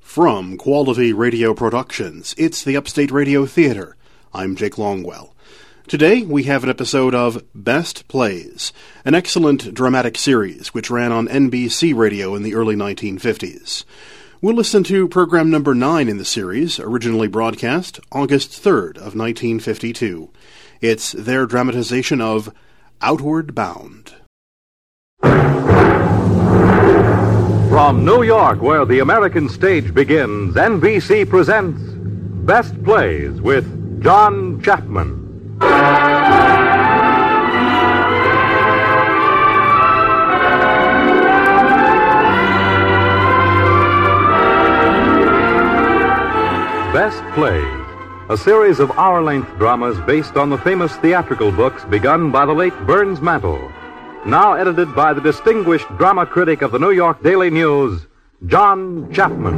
From Quality Radio Productions, it's the Upstate Radio Theater. I'm Jake Longwell. Today, we have an episode of Best Plays, an excellent dramatic series which ran on NBC Radio in the early 1950s. We'll listen to program number 9 in the series, originally broadcast August 3rd of 1952. It's their dramatization of Outward Bound. From New York, where the American stage begins, NBC presents Best Plays with John Chapman. Best Plays, a series of hour-length dramas based on the famous theatrical books begun by the late Burns Mantle. Now edited by the distinguished drama critic of the New York Daily News, John Chapman.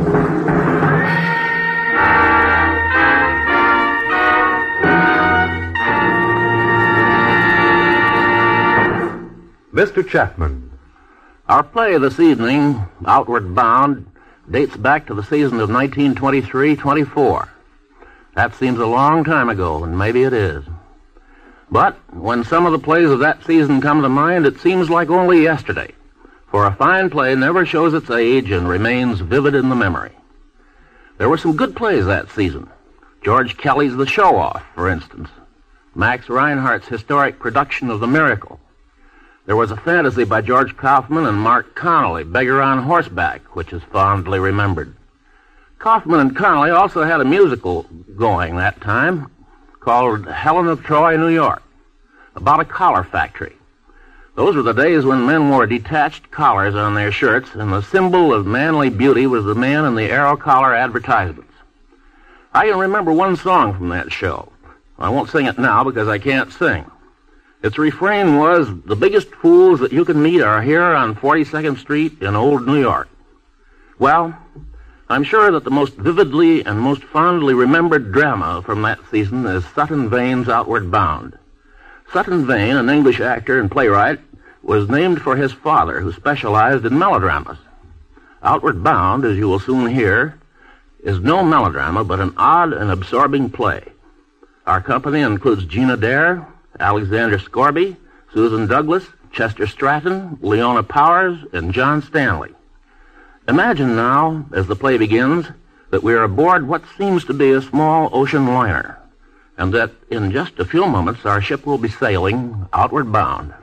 Mr. Chapman. Our play this evening, Outward Bound, dates back to the season of 1923-24. That seems a long time ago, and maybe it is. But when some of the plays of that season come to mind, it seems like only yesterday. For a fine play never shows its age and remains vivid in the memory. There were some good plays that season. George Kelly's The Show-Off, for instance. Max Reinhardt's historic production of The Miracle. There was a fantasy by George Kaufman and Mark Connolly, Beggar on Horseback, which is fondly remembered. Kaufman and Connolly also had a musical going that time called Helen of Troy, New York, about a collar factory. Those were the days when men wore detached collars on their shirts, and the symbol of manly beauty was the man in the arrow collar advertisements. I can remember one song from that show. I won't sing it now because I can't sing. Its refrain was, "The biggest fools that you can meet are here on 42nd Street in old New York." Well, I'm sure that the most vividly and most fondly remembered drama from that season is Sutton Vane's Outward Bound. Sutton Vane, an English actor and playwright, was named for his father, who specialized in melodramas. Outward Bound, as you will soon hear, is no melodrama, but an odd and absorbing play. Our company includes Gina Dare, Alexander Scorby, Susan Douglas, Chester Stratton, Leona Powers, and John Stanley. Imagine now, as the play begins, that we are aboard what seems to be a small ocean liner, and that in just a few moments our ship will be sailing outward bound.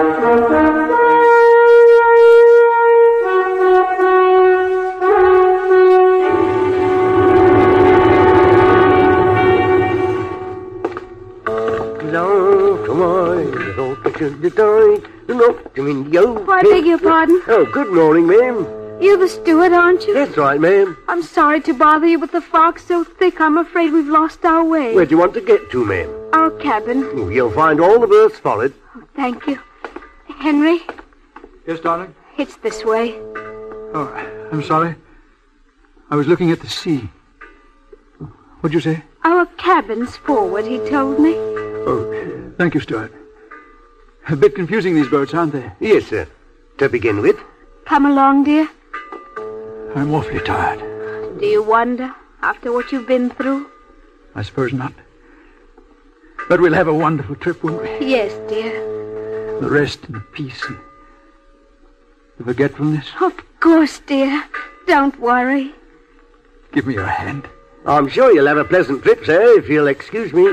I beg your pardon? Oh, good morning, ma'am. You're the steward, aren't you? That's right, ma'am. I'm sorry to bother you, but the fog's so thick I'm afraid we've lost our way. Where do you want to get to, ma'am? Our cabin. Oh, you'll find all the berths followed. Oh, thank you. Henry? Yes, darling? It's this way. Oh, I'm sorry. I was looking at the sea. What'd you say? Our cabin's forward, he told me. Oh, thank you, steward. A bit confusing, these boats, aren't they? Yes, sir. To begin with. Come along, dear. I'm awfully tired. Do you wonder, after what you've been through? I suppose not. But we'll have a wonderful trip, won't we? Yes, dear. The rest and the peace and the forgetfulness. Of course, dear. Don't worry. Give me your hand. I'm sure you'll have a pleasant trip, sir, if you'll excuse me.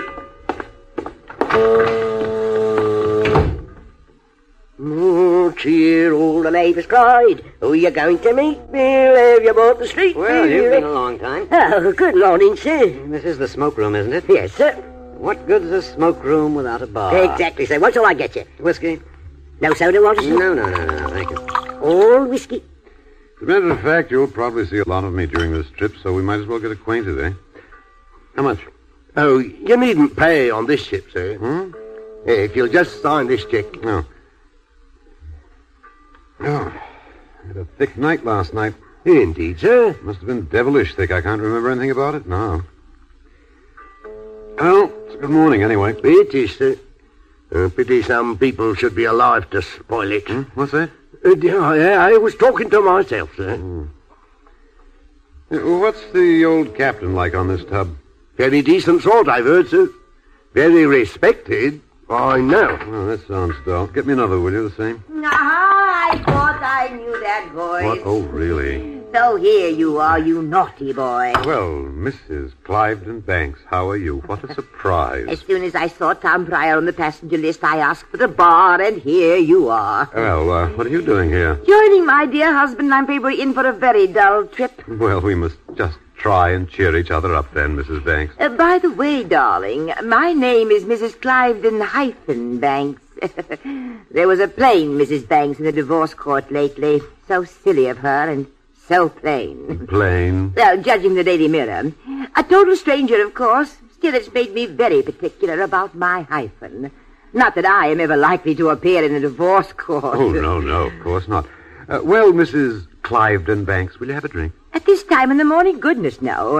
Oh, cheer, all the neighbours cried. Who are you going to meet? We'll have you aboard the street. Well, you've been a long time. Oh, good morning, sir. This is the smoke room, isn't it? Yes, sir. What good's a smoke room without a bar? Exactly, sir. What shall I get you? Whiskey? No soda, Rogerson? No, thank you. All whiskey. As a matter of fact, you'll probably see a lot of me during this trip, so we might as well get acquainted, eh? How much? Oh, you needn't pay on this ship, sir. If you'll just sign this check. No. Oh, I had a thick night last night. Indeed, sir. Must have been devilish thick. I can't remember anything about it now. Well, it's good morning, anyway. It is, sir. Pity some people should be alive to spoil it. What's that? I was talking to myself, sir. What's the old captain like on this tub? Very decent sort, I've heard, sir. Very respected, I know. Oh, that sounds dull. Get me another, will you, the same? I thought I knew that voice. What? Oh, really? So here you are, you naughty boy. Well, Mrs. Cliveden Banks, how are you? What a surprise. As soon as I saw Tom Pryor on the passenger list, I asked for a bar, and here you are. Well, what are you doing here? Joining my dear husband, I'm afraid we're in for a very dull trip. Well, we must just try and cheer each other up then, Mrs. Banks. By the way, darling, my name is Mrs. Cliveden Banks. There was a plain Mrs. Banks in the divorce court lately. So silly of her and so plain. Plain? Well, judging the Daily Mirror. A total stranger, of course. Still, it's made me very particular about my hyphen. Not that I am ever likely to appear in a divorce court. Oh, no, of course not. Well, Mrs. Cliveden Banks, will you have a drink? At this time in the morning? Goodness, no.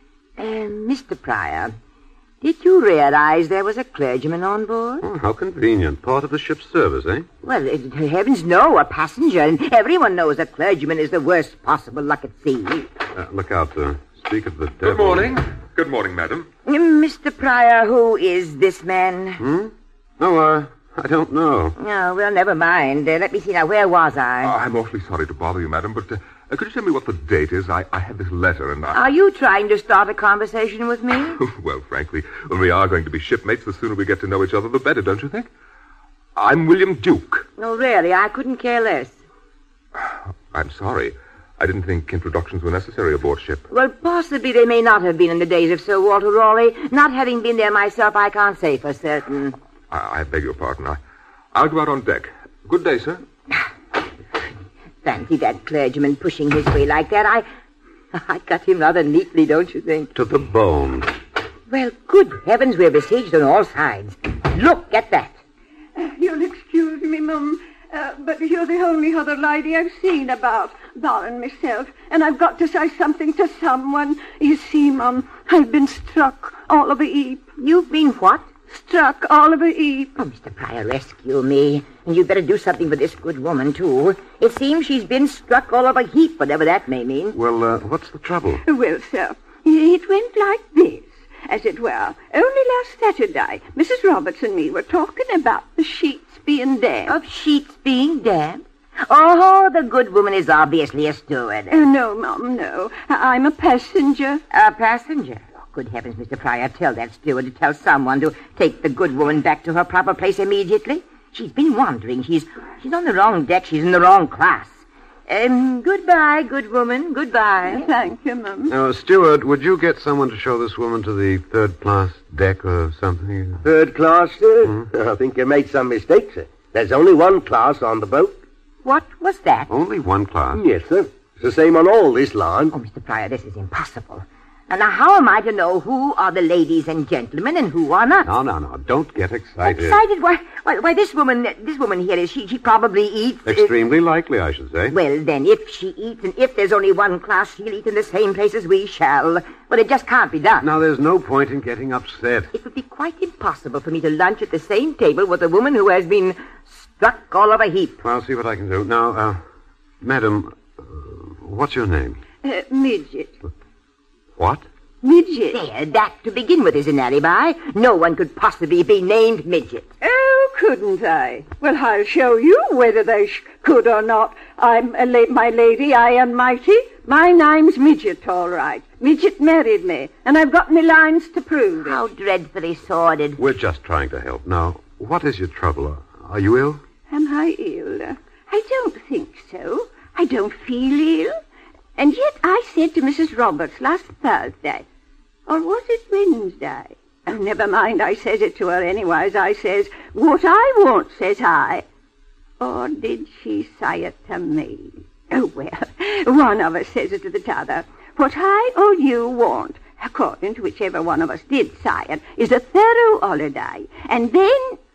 Mr. Pryor, did you realize there was a clergyman on board? Oh, how convenient. Part of the ship's service, eh? Well, heavens no, a passenger. And everyone knows a clergyman is the worst possible luck at sea. Look out, speak of the devil. Good morning. Good morning, madam. Mr. Pryor, who is this man? Oh, I don't know. Oh, well, never mind. Let me see now. Where was I? I'm awfully sorry to bother you, madam, but could you tell me what the date is? I had this letter and Are you trying to start a conversation with me? Well, frankly, when we are going to be shipmates, the sooner we get to know each other, the better, don't you think? I'm William Duke. Oh, really? I couldn't care less. I'm sorry. I didn't think introductions were necessary aboard ship. Well, possibly they may not have been in the days of Sir Walter Raleigh. Not having been there myself, I can't say for certain. I beg your pardon. I'll go out on deck. Good day, sir. Fancy that clergyman pushing his way like that. I cut him rather neatly, don't you think? To the bone. Well, good heavens, we're besieged on all sides. Look at that. You'll excuse me, Mum, but you're the only other lady I've seen about, barring myself, and I've got to say something to someone. You see, Mum, I've been struck all of a heap. You've been what? Struck all of a heap. Oh, Mr. Pryor, rescue me. And you'd better do something for this good woman, too. It seems she's been struck all of a heap, whatever that may mean. Well, what's the trouble? Well, sir, it went like this. As it were, only last Saturday, Mrs. Roberts and me were talking about the sheets being damp. Of sheets being damp? Oh, the good woman is obviously a steward. No, Mum, no. I'm a passenger. A passenger? Good heavens, Mr. Pryor, tell that steward to tell someone to take the good woman back to her proper place immediately. She's been wandering. She's on the wrong deck. She's in the wrong class. Goodbye, good woman. Goodbye. Thank you, Mum. Now, steward, would you get someone to show this woman to the third-class deck or something? Third class, sir? I think you made some mistake, sir. There's only one class on the boat. What was that? Only one class? Yes, sir. It's the same on all this line. Oh, Mr. Pryor, this is impossible. And now, how am I to know who are the ladies and gentlemen and who are not? No. Don't get excited. Excited? Why, this woman here is, she probably eats... Extremely likely, I should say. Well, then, if she eats and if there's only one class, she'll eat in the same place as we shall. Well, it just can't be done. Now, there's no point in getting upset. It would be quite impossible for me to lunch at the same table with a woman who has been struck all of a heap. I'll see what I can do. Now, madam, what's your name? Midget. What? Midget. There, that to begin with is an alibi. No one could possibly be named Midget. Oh, couldn't I? Well, I'll show you whether they could or not. I'm my lady, I am mighty. My name's Midget, all right. Midget married me, and I've got me lines to prove it. How dreadfully sordid. We're just trying to help. Now, what is your trouble? Are you ill? Am I ill? I don't think so. I don't feel ill. And yet I said to Mrs. Roberts last Thursday, or was it Wednesday? Oh, never mind, I says it to her anyways. I says, what I want, says I. Or did she say it to me? Oh, well, one of us says it to the t'other. What I or you want, according to whichever one of us did say it, is a thorough holiday. And then...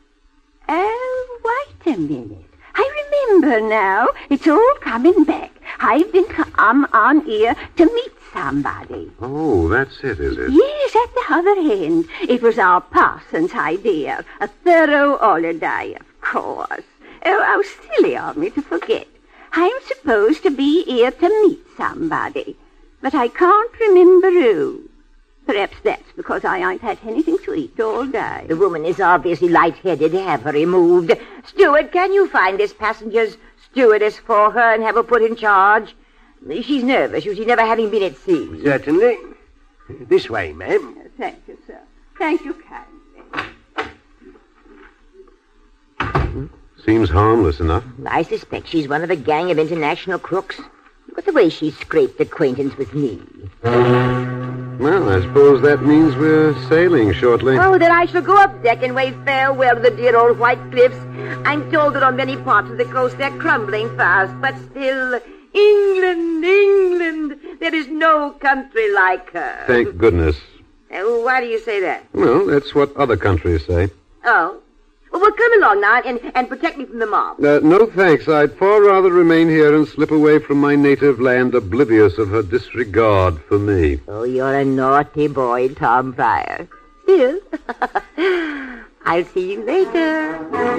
Oh, wait a minute. I remember now. It's all coming back. I've been come on here to meet somebody. Oh, that's it, is it? Yes, at the other end. It was our parson's idea. A thorough holiday, of course. Oh, how silly of me to forget. I'm supposed to be here to meet somebody. but I can't remember who. Perhaps that's because I ain't had anything to eat all day. The woman is obviously lightheaded. Have her removed. Steward, can you find this passenger's stewardess for her and have her put in charge? She's nervous, she's never having been at sea. Certainly. This way, ma'am. Thank you, sir. Thank you kindly. Seems harmless enough. I suspect she's one of a gang of international crooks. Look at the way she scraped acquaintance with me. Well, I suppose that means we're sailing shortly. Oh, then I shall go up deck and wave farewell to the dear old white cliffs. I'm told that on many parts of the coast they're crumbling fast, but still, England, England, there is no country like her. Thank goodness. Why do you say that? Well, that's what other countries say. Oh. Well, come along now and protect me from the mob. No, thanks. I'd far rather remain here and slip away from my native land, oblivious of her disregard for me. Oh, you're a naughty boy, Tom Pryor. Still, I'll see you later.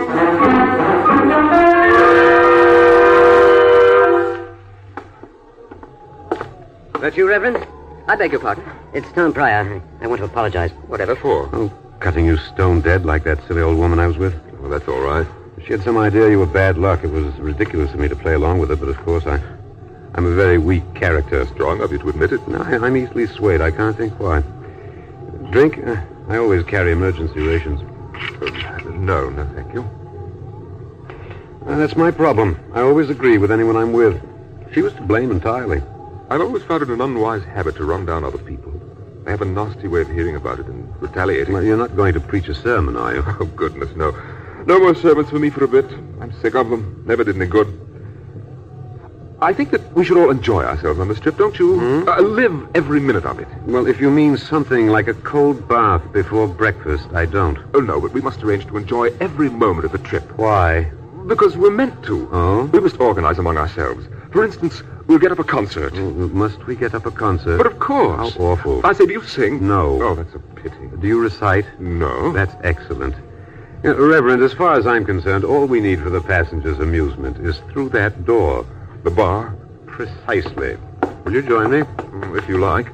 That you, Reverend? I beg your pardon. It's Tom Pryor. I want to apologize. Whatever for? Oh, cutting you stone dead like that silly old woman I was with. Well, that's all right. She had some idea you were bad luck. It was ridiculous of me to play along with her, but of course I'm a very weak character. Strong of you to admit it. No, I'm easily swayed. I can't think why. Drink? I always carry emergency rations. No, thank you. That's my problem. I always agree with anyone I'm with. She was to blame entirely. I've always found it an unwise habit to run down other people. They have a nasty way of hearing about it and retaliating. Well, you're not going to preach a sermon, are you? Oh, goodness, no. No more sermons for me for a bit. I'm sick of them. Never did any good. I think that we should all enjoy ourselves on this trip, don't you? Live every minute of it. Well, if you mean something like a cold bath before breakfast, I don't. Oh, no, but we must arrange to enjoy every moment of the trip. Why? Because we're meant to. Oh? We must organize among ourselves. For instance, we'll get up a concert. Must we get up a concert? But of course. How awful. I say, do you sing? No. Oh, that's a pity. Do you recite? No. That's excellent. Reverend, as far as I'm concerned, all we need for the passengers' amusement is through that door. The bar? Precisely. Will you join me? If you like.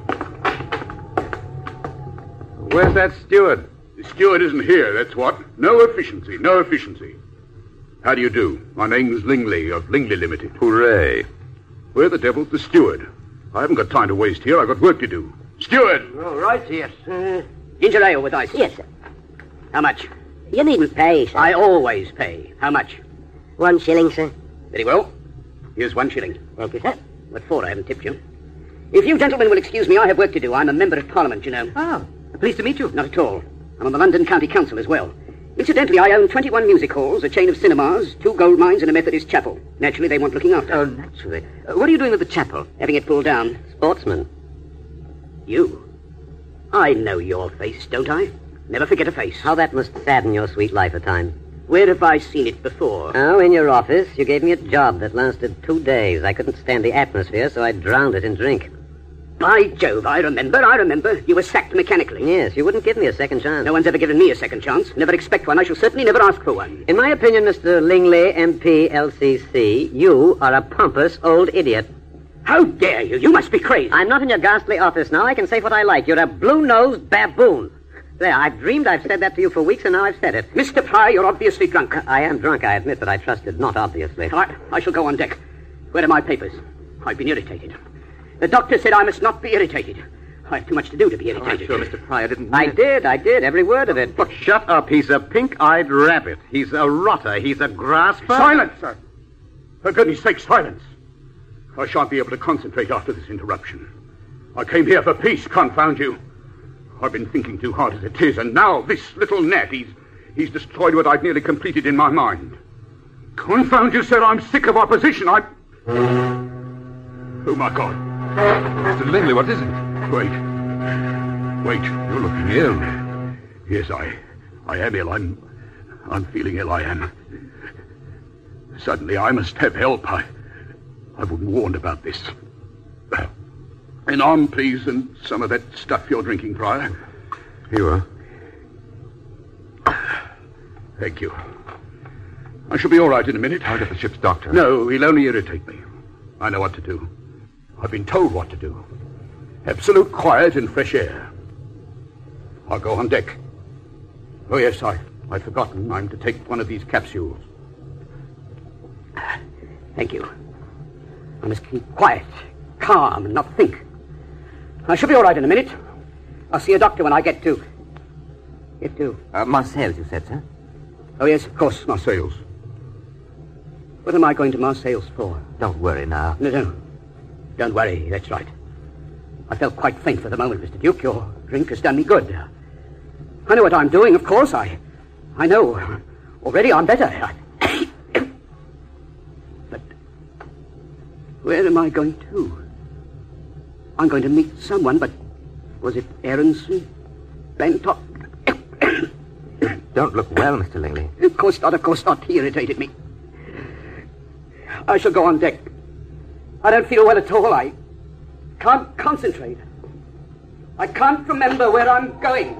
Where's that steward? The steward isn't here, that's what. No efficiency, no efficiency. How do you do? My name's Lingley of Lingley Limited. Hooray. Where the devil's the steward? I haven't got time to waste here. I've got work to do. Steward! All right, yes. Ginger ale with ice. Yes, sir. How much? You needn't pay, sir. I always pay. How much? 1 shilling, sir. Very well. Here's 1 shilling. Thank you, sir. What for? I haven't tipped you. If you gentlemen will excuse me, I have work to do. I'm a member of Parliament, you know. Oh. Pleased to meet you. Not at all. I'm on the London County Council as well. Incidentally, I own 21 music halls, a chain of cinemas, 2 gold mines, and a Methodist chapel. Naturally, they want looking after. Oh, naturally. What are you doing with the chapel? Having it pulled down. Sportsman. You? I know your face, don't I? Never forget a face. How that must sadden your sweet life at times. Where have I seen it before? Oh, in your office. You gave me a job that lasted 2 days. I couldn't stand the atmosphere, so I drowned it in drink. By Jove, I remember. You were sacked mechanically. Yes, you wouldn't give me a second chance. No one's ever given me a second chance. Never expect one. I shall certainly never ask for one. In my opinion, Mr. Lingley, MP, LCC, you are a pompous old idiot. How dare you? You must be crazy. I'm not in your ghastly office now. I can say what I like. You're a blue-nosed baboon. There, I've dreamed I've said that to you for weeks, and now I've said it. Mr. Pryor, you're obviously drunk. I am drunk, I admit, but I trusted not obviously. I shall go on deck. Where are my papers? I've been irritated. The doctor said I must not be irritated. I have too much to do to be irritated. I'm sure Mr. Pryor didn't mean I did, every word of it. Look, shut up. He's a pink-eyed rabbit. He's a rotter. He's a grasper. Silence, sir! For goodness sake, silence! I shan't be able to concentrate after this interruption. I came here for peace, confound you. I've been thinking too hard as it is, and now this little net, he's destroyed what I'd nearly completed in my mind. Confound you, sir, I'm sick of opposition. Oh, my God. Mr. Lingley, what is it? Wait, you're looking ill. Yes, I am ill. I'm feeling ill, I am. Suddenly, I must have help. I wasn't warned about this. An arm, please, and some of that stuff you're drinking, Pryor. Here you are. Thank you. I shall be all right in a minute. I'll get the ship's doctor. No, he'll only irritate me. I know what to do. I've been told what to do. Absolute quiet and fresh air. I'll go on deck. Oh, yes, I'd forgotten. I'm to take one of these capsules. Thank you. I must keep quiet, calm, and not think. I shall be all right in a minute. I'll see a doctor when I get to... Marseilles, you said, sir? Oh, yes, of course, Marseilles. What am I going to Marseilles for? Don't worry now. No. Don't worry, that's right. I felt quite faint for the moment, Mr. Duke. Your drink has done me good. I know what I'm doing, of course. I know. Already I'm better. But where am I going to? I'm going to meet someone, but was it Aronson? Blantock? You don't look well, Mr. Lingley. Of course not. He irritated me. I shall go on deck. I don't feel well at all. I can't concentrate. I can't remember where I'm going.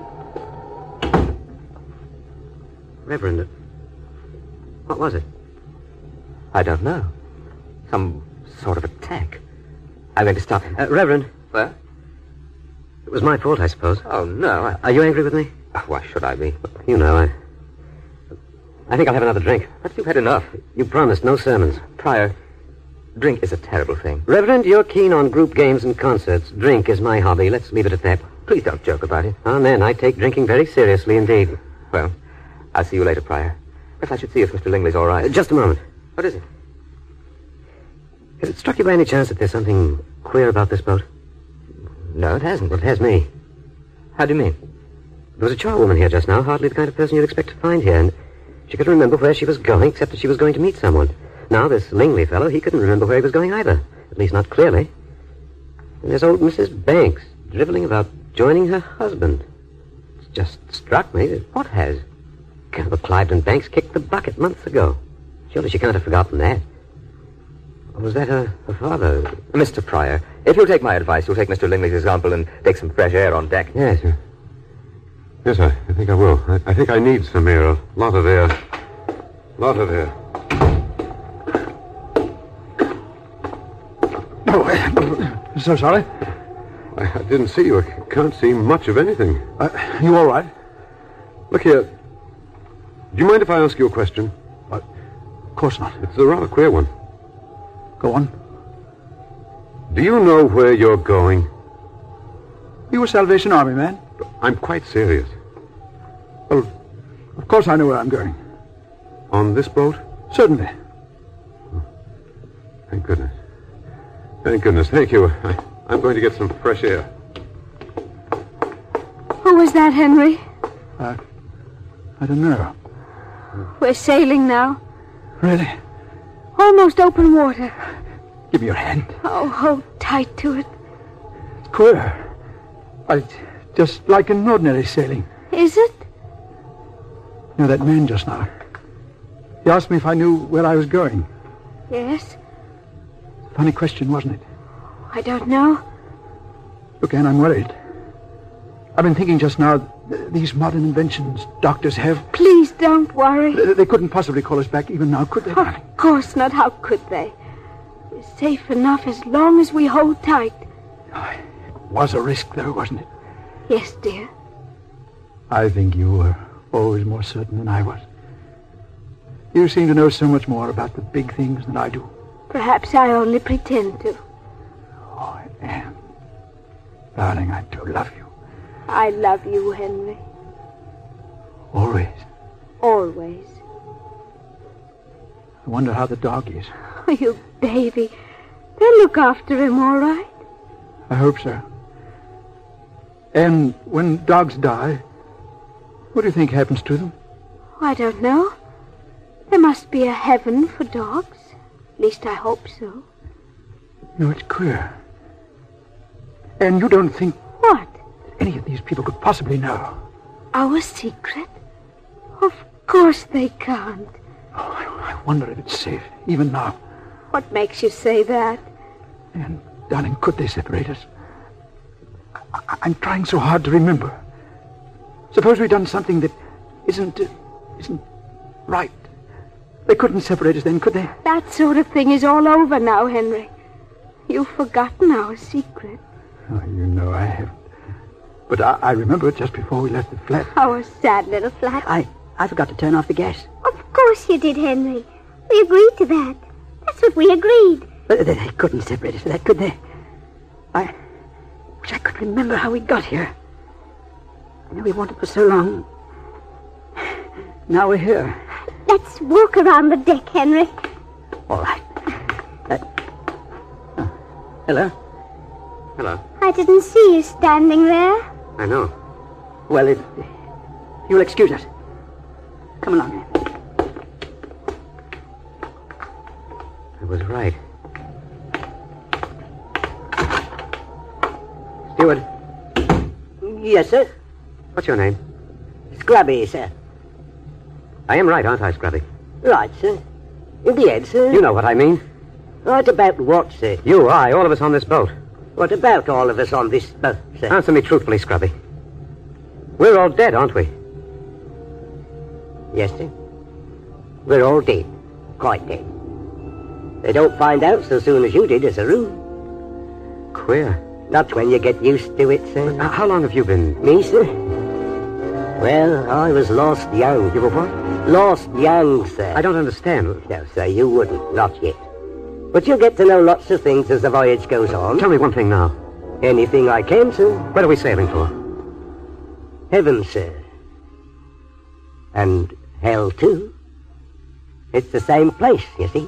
Reverend, what was it? I don't know. Some sort of attack. I'm going to stop him. Reverend. What? It was my fault, I suppose. Oh, no. Are you angry with me? Why should I be? You know, I think I'll have another drink. But you've had enough. You promised no sermons. Prior, drink is a terrible thing. Reverend, you're keen on group games and concerts. Drink is my hobby. Let's leave it at that. Please don't joke about it. Amen. I take drinking very seriously indeed. Well, I'll see you later, Prior. Perhaps I should see if Mr. Lingley's all right. Just a moment. What is it? Has it struck you by any chance that there's something queer about this boat? No, it hasn't. Well, it has me. How do you mean? There was a charwoman here just now, hardly the kind of person you'd expect to find here, and she couldn't remember where she was going, except that she was going to meet someone. Now, this Lingley fellow, he couldn't remember where he was going either, at least not clearly. And there's old Mrs. Banks, driveling about joining her husband. It's just struck me that... What has? Well, Cliveden Banks kicked the bucket months ago. Surely she can't have forgotten that. Or was that her father? Mr. Prior, if you'll take my advice, you'll take Mr. Lingley's example and take some fresh air on deck. Yes, sir. Yes, I think I will. I think I need some air. A lot of air. Oh, so sorry. I didn't see you. I can't see much of anything. You all right? Look here. Do you mind if I ask you a question? Of course not. It's a rather queer one. Go on. Do you know where you're going? You a Salvation Army man? I'm quite serious. Well, of course I know where I'm going. On this boat? Certainly. Thank goodness. Thank goodness. Thank you. I'm going to get some fresh air. Who was that, Henry? I don't know. We're sailing now. Really? Almost open water. Give me your hand. Oh, hold tight to it. It's queer. It's just like an ordinary sailing. Is it? You know that man just now? He asked me if I knew where I was going. Yes. Funny question, wasn't it? I don't know. Look, Anne, I'm worried. I've been thinking just now, these modern inventions doctors have... Please don't worry. They couldn't possibly call us back even now, could they, darling? Of course not. How could they? We're safe enough as long as we hold tight. It was a risk, though, wasn't it? Yes, dear. I think you were always more certain than I was. You seem to know so much more about the big things than I do. Perhaps I only pretend to. Oh, Anne. Darling, I do love you. I love you, Henry. Always. Always. I wonder how the dog is. Oh, you baby. They'll look after him, all right? I hope so. And when dogs die, what do you think happens to them? I don't know. There must be a heaven for dogs. At least I hope so. You know, it's queer. And you don't think... What? Any of these people could possibly know. Our secret? Of course they can't. Oh, I wonder if it's safe, even now. What makes you say that? And, darling, could they separate us? I'm trying so hard to remember. Suppose we'd done something that isn't right. They couldn't separate us then, could they? That sort of thing is all over now, Henry. You've forgotten our secret. Oh, you know I haven't. But I remember it just before we left the flat. Oh, a sad little flat. I forgot to turn off the gas. Of course you did, Henry. We agreed to that. That's what we agreed. But they couldn't separate us for that, could they? I wish I could remember how we got here. I know we wanted for so long. Now we're here. Let's walk around the deck, Henry. All right. Hello? Hello. I didn't see you standing there. I know. Well, if you'll excuse us. Come along. I was right. Steward. Yes, sir? What's your name? Scrubby, sir. I am right, aren't I, Scrubby? Right, sir. In the end, sir. You know what I mean. Right about what, sir? You, I, all of us on this boat. What about all of us on this boat, sir? Answer me truthfully, Scrubby. We're all dead, aren't we? Yes, sir. We're all dead. Quite dead. They don't find out so soon as you did, as a rule. Queer. Not when you get used to it, sir. How long have you been? Me, sir? Well, I was lost young. You were what? Lost young, sir. I don't understand. No, sir, you wouldn't. Not yet. But you'll get to know lots of things as the voyage goes on. Tell me one thing now. Anything I can, sir. Where are we sailing for? Heaven, sir. And hell, too. It's the same place, you see.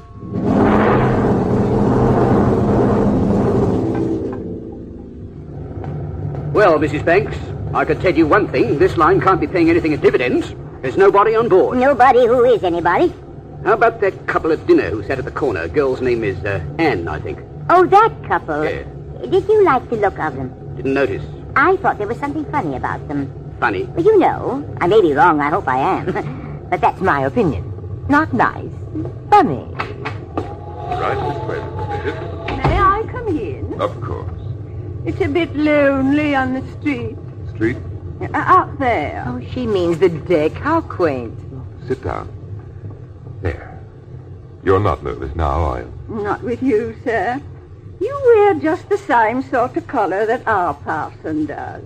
Well, Mrs. Banks, I could tell you one thing. This line can't be paying anything in dividends. There's nobody on board. Nobody who is anybody? How about that couple at dinner who sat at the corner? Girl's name is Anne, I think. Oh, that couple? Yeah. Did you like the look of them? Didn't notice. I thought there was something funny about them. Funny? Well, you know, I may be wrong, I hope I am. But that's my opinion. Not nice. Funny. Right this way, Mrs. Bishop. May I come in? Of course. It's a bit lonely on the street. Street? Out there. Oh, she means the deck. How quaint. Sit down. There. You're not nervous now, are you? Not with you, sir. You wear just the same sort of collar that our parson does.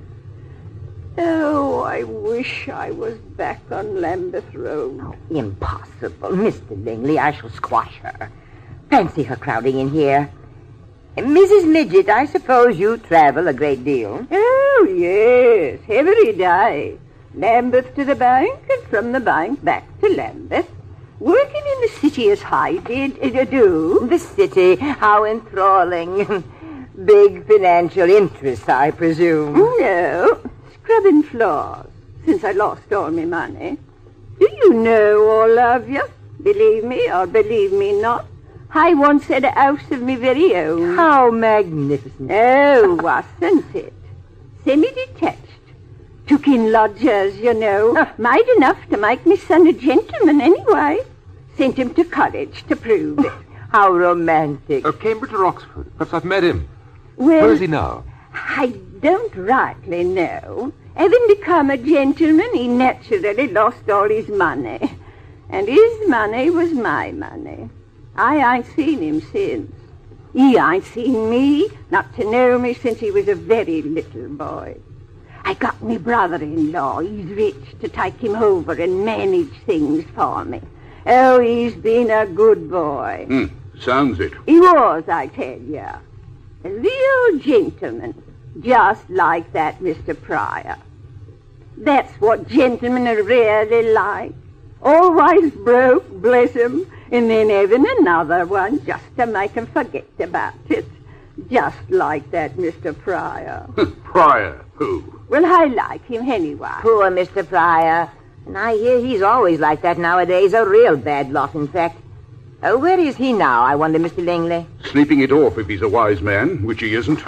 Oh, I wish I was back on Lambeth Road. Oh, impossible. Mr. Lingley, I shall squash her. Fancy her crowding in here. Mrs. Midget, I suppose you travel a great deal. Oh, yes, every day. Lambeth to the bank, and from the bank back to Lambeth. Working in the city as I do. The city, how enthralling. Big financial interests, I presume. No, scrubbing floors, since I lost all my money. Do you know, all of you, believe me or believe me not, I once had a house of my very own. How magnificent. Oh, wasn't it? Semi-detached. Took in lodgers, you know. Made enough to make me son a gentleman anyway. Sent him to college to prove it. How romantic. Cambridge or Oxford? Perhaps I've met him. Well, where is he now? I don't rightly know. Having become a gentleman, he naturally lost all his money. And his money was my money. I ain't seen him since. He ain't seen me, not to know me since he was a very little boy. I got me brother-in-law, he's rich, to take him over and manage things for me. Oh, he's been a good boy. Sounds it. He was, I tell you. A real gentleman, just like that Mr. Pryor. That's what gentlemen are really like. Always broke, bless 'em, and then having another one just to make 'em forget about it. Just like that Mr. Pryor. Pryor? Who? Well, I like him anyway. Poor Mr. Pryor. And I hear he's always like that nowadays. A real bad lot, in fact. Where is he now, I wonder, Mr. Lingley? Sleeping it off if he's a wise man, which he isn't.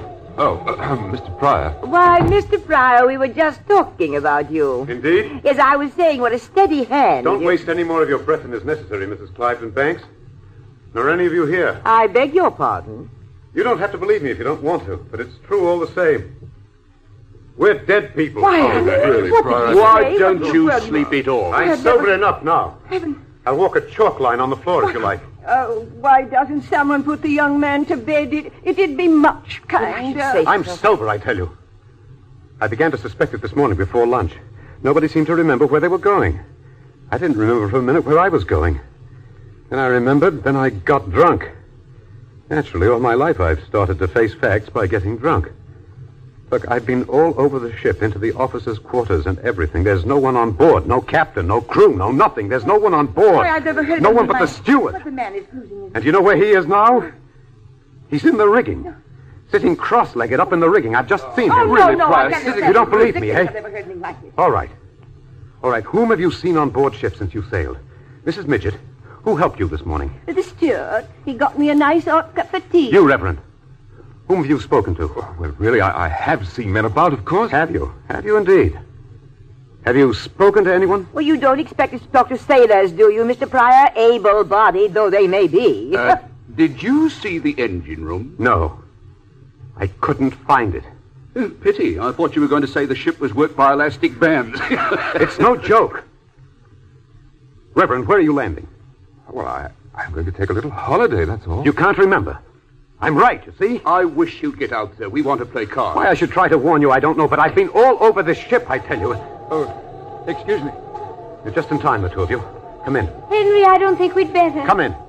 Mr. Pryor. Why, Mr. Pryor, we were just talking about you. Indeed? Yes, I was saying what a steady hand. Don't waste any more of your breath than is necessary, Mrs. Clifton Banks. Nor any of you here. I beg your pardon. You don't have to believe me if you don't want to, but it's true all the same. We're dead people. Why, really, Pryor? Why don't you sleep it off? I'm sober enough now. I'll walk a chalk line on the floor if you like. Oh, why doesn't someone put the young man to bed? It'd be much kinder. I'm sober, I tell you. I began to suspect it this morning before lunch. Nobody seemed to remember where they were going. I didn't remember for a minute where I was going. Then I remembered, then I got drunk. Naturally, all my life I've started to face facts by getting drunk. Look, I've been all over the ship, into the officers' quarters and everything. There's no one on board. No captain, no crew, no nothing. There's no one on board. Why, I've never heard no of one but the steward. But the man is losing his... And you know where he is now? He's in the rigging. Sitting cross-legged up in the rigging. I've just seen him. Really, Price. You don't believe me, eh? I've never heard anything like this. All right. All right. Whom have you seen on board ship since you sailed? Mrs. Midget, who helped you this morning? The steward. He got me a nice hot cup of tea. You, Reverend. Whom have you spoken to? Oh, well, really, I have seen men about, of course. Have you? Have you indeed? Have you spoken to anyone? Well, you don't expect us to talk to sailors, do you, Mr. Pryor? Able-bodied though they may be. Did you see the engine room? No. I couldn't find it. Pity. I thought you were going to say the ship was worked by elastic bands. It's no joke. Reverend, where are you landing? Well, I'm going to take a little holiday, that's all. You can't remember. I'm right, you see? I wish you'd get out there. We want to play cards. Why I should try to warn you, I don't know, but I've been all over this ship, I tell you. Oh, excuse me. You're just in time, the two of you. Come in. Henry, I don't think we'd better. Come in.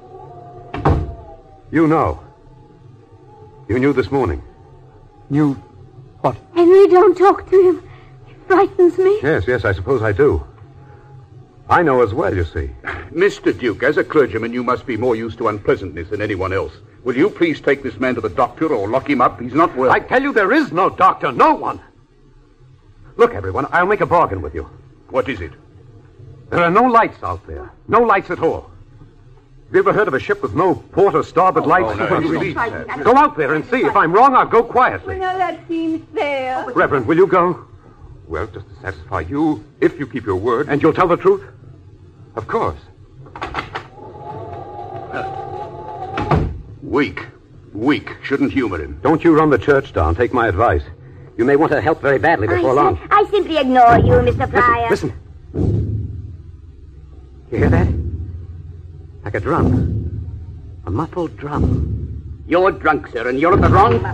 You know. You knew this morning. Knew what? Henry, don't talk to him. He frightens me. Yes, I suppose I do. I know as well, you see. Mr. Duke, as a clergyman, you must be more used to unpleasantness than anyone else. Will you please take this man to the doctor or lock him up? He's not well. I tell you, there is no doctor. No one. Look, everyone, I'll make a bargain with you. What is it? There are no lights out there. No lights at all. Have you ever heard of a ship with no port or starboard lights? No, please. Go out there and see. If I'm wrong, I'll go quietly. Well, now that seems fair. Reverend, will you go? Well, just to satisfy you, if you keep your word. And you'll tell the truth? Of course. Weak. Shouldn't humor him. Don't you run the church down. Take my advice. You may want to help very badly before long. I simply ignore you, Mr. Pryor. Listen. You hear that? Like a drum. A muffled drum. You're drunk, sir, and you're at the wrong...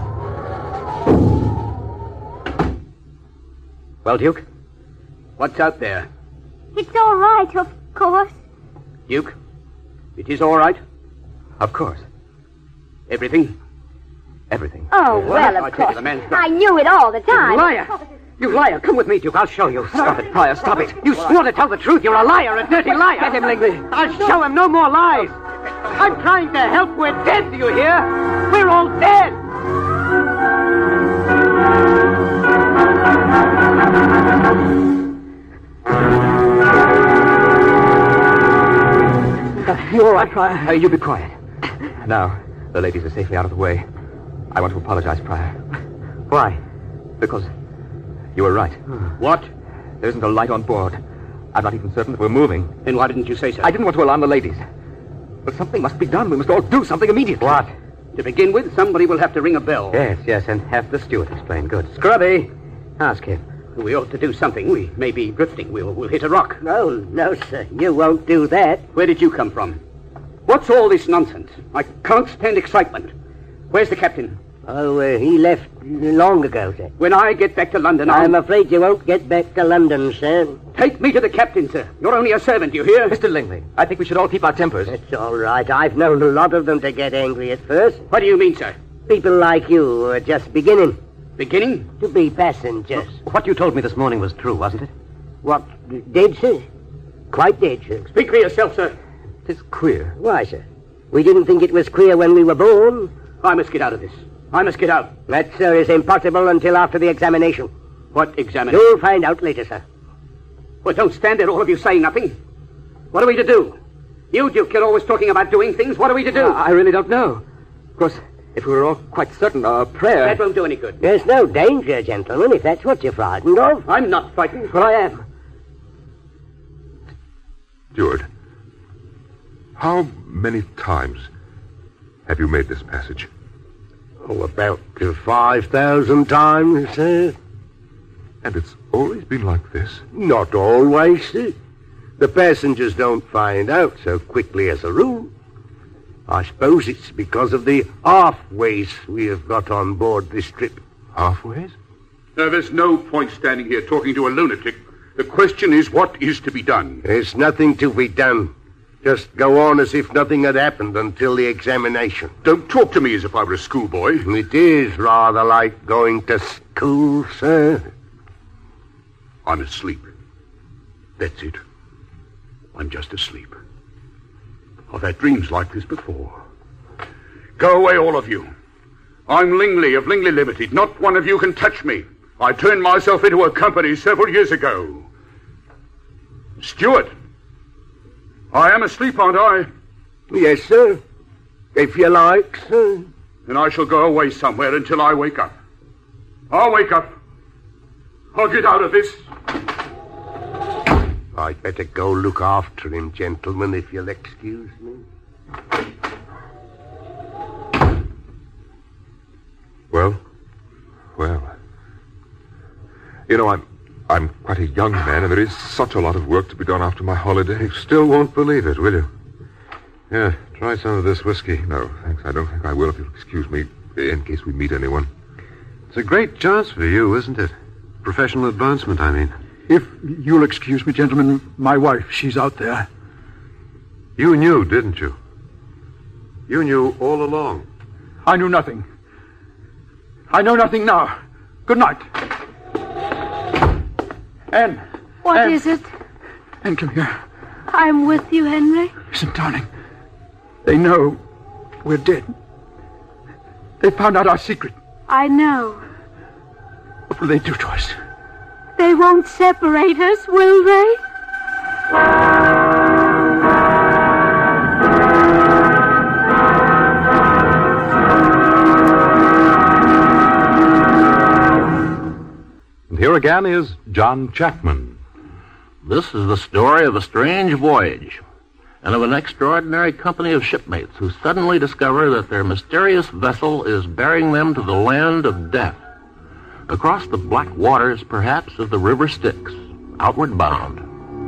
Well, Duke? What's out there? It's all right, of course. Duke, it is all right? Of course. Everything? Everything. Oh, well, of course. I knew it all the time. You liar! You liar! Come with me, Duke. I'll show you. Stop it, Pryor. Stop it. You swore to tell the truth. You're a liar, a dirty liar. Get him, Langley. I'll show him no more lies. I'm trying to help. We're dead, do you hear? We're all dead. You all right, Pryor? You be quiet. Now, the ladies are safely out of the way. I want to apologize, Pryor. Why? Because you were right. What? There isn't a light on board. I'm not even certain that we're moving. Then why didn't you say so? I didn't want to alarm the ladies. But something must be done. We must all do something immediately. What? To begin with, somebody will have to ring a bell. Yes, and have the steward explain. Good. Scrubby, ask him. We ought to do something. We may be drifting. We'll hit a rock. No, sir. You won't do that. Where did you come from? What's all this nonsense? I can't stand excitement. Where's the captain? Oh, he left long ago, sir. When I get back to London, I'm afraid you won't get back to London, sir. Take me to the captain, sir. You're only a servant, you hear? Mr. Langley, I think we should all keep our tempers. That's all right. I've known a lot of them to get angry at first. What do you mean, sir? People like you who are just beginning. Beginning? To be passengers. What you told me this morning was true, wasn't it? What? Dead, sir? Quite dead, sir. Speak for yourself, sir. It's queer. Why, sir? We didn't think it was queer when we were born. I must get out of this. I must get out. That, sir, is impossible until after the examination. What examination? You'll find out later, sir. Well, don't stand there, all of you, saying nothing. What are we to do? You, Duke, you're always talking about doing things. What are we to do? I really don't know. Of course, if we were all quite certain, our prayer... That won't do any good. There's no danger, gentlemen, if that's what you're frightened of. I'm not frightened. Well, I am. Steward, how many times have you made this passage? Oh, about 5,000 times, sir. And it's always been like this? Not always, sir. The passengers don't find out so quickly as a rule. I suppose it's because of the halfways we have got on board this trip. Halfways? Now, there's no point standing here talking to a lunatic. The question is, what is to be done? There's nothing to be done. Just go on as if nothing had happened until the examination. Don't talk to me as if I were a schoolboy. It is rather like going to school, sir. I'm asleep. That's it. I'm just asleep. I've had dreams like this before. Go away, all of you. I'm Lingley of Lingley Limited. Not one of you can touch me. I turned myself into a company several years ago. Steward, I am asleep, aren't I? Yes, sir. If you like, sir. Then I shall go away somewhere until I wake up. I'll wake up. I'll get out of this. I'd better go look after him, gentlemen, if you'll excuse me. Well. You know, I'm quite a young man, and there is such a lot of work to be done after my holiday. You still won't believe it, will you? Yeah, try some of this whiskey. No, thanks. I don't think I will, if you'll excuse me, in case we meet anyone. It's a great chance for you, isn't it? Professional advancement, I mean. If you'll excuse me, gentlemen, my wife, she's out there. You knew, didn't you? You knew all along. I knew nothing. I know nothing now. Good night. Anne. What is it? Anne, come here. I'm with you, Henry. Listen, darling. They know we're dead. They found out our secret. I know. What will they do to us? They won't separate us, will they? And here again is John Chapman. This is the story of a strange voyage and of an extraordinary company of shipmates who suddenly discover that their mysterious vessel is bearing them to the land of death, across the black waters, perhaps, of the river Styx, outward bound.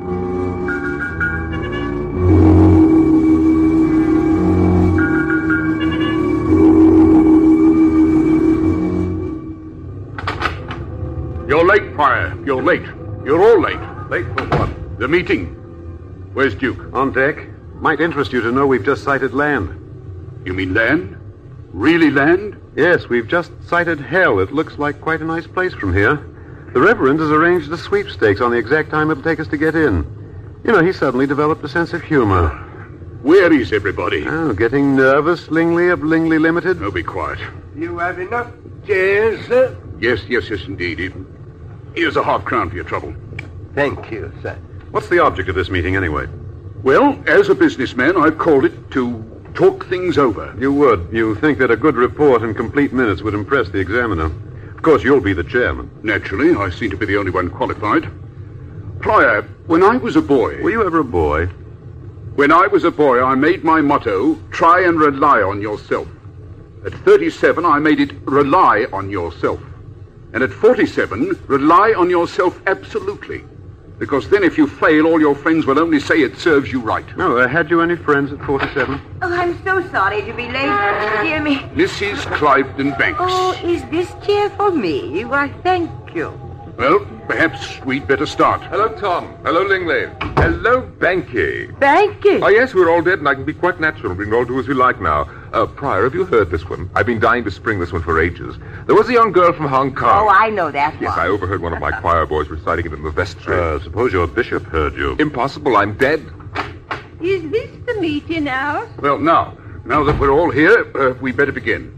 You're late, Prior. You're late. You're all late. Late for what? The meeting. Where's Duke? On deck. Might interest you to know we've just sighted land. You mean land? Really land? Yes, we've just sighted hell. It looks like quite a nice place from here. The Reverend has arranged a sweepstakes on the exact time it'll take us to get in. You know, he suddenly developed a sense of humor. Where is everybody? Oh, getting nervous, Lingley of Lingley Limited? Oh, be quiet. You have enough chairs, sir? Yes, indeed. Here's a £5 for your trouble. Thank you, sir. What's the object of this meeting, anyway? Well, as a businessman, I've called it to talk things over. You would. You think that a good report and complete minutes would impress the examiner. Of course, you'll be the chairman. Naturally, I seem to be the only one qualified. Prior, when I was a boy... Were you ever a boy? When I was a boy, I made my motto, try and rely on yourself. At 37, I made it rely on yourself. And at 47, rely on yourself absolutely. Because then if you fail, all your friends will only say it serves you right. No, had you any friends at 47? Oh, I'm so sorry to be late. Dear me. Mrs. Cliveden Banks. Oh, is this chair for me? Why, thank you. Well, perhaps we'd better start. Hello, Tom. Hello, Lingley. Hello, Banky. Banky? Oh, yes, we're all dead, and I can be quite natural. We can all do as we like now. Prior, have you heard this one? I've been dying to spring this one for ages. There was a young girl from Hong Kong. Oh, I know that one. Yes, I overheard one of my choir boys reciting it in the vestry. Suppose your bishop heard you. Impossible, I'm dead. Is this the meeting house? Well, now that we're all here, we'd better begin.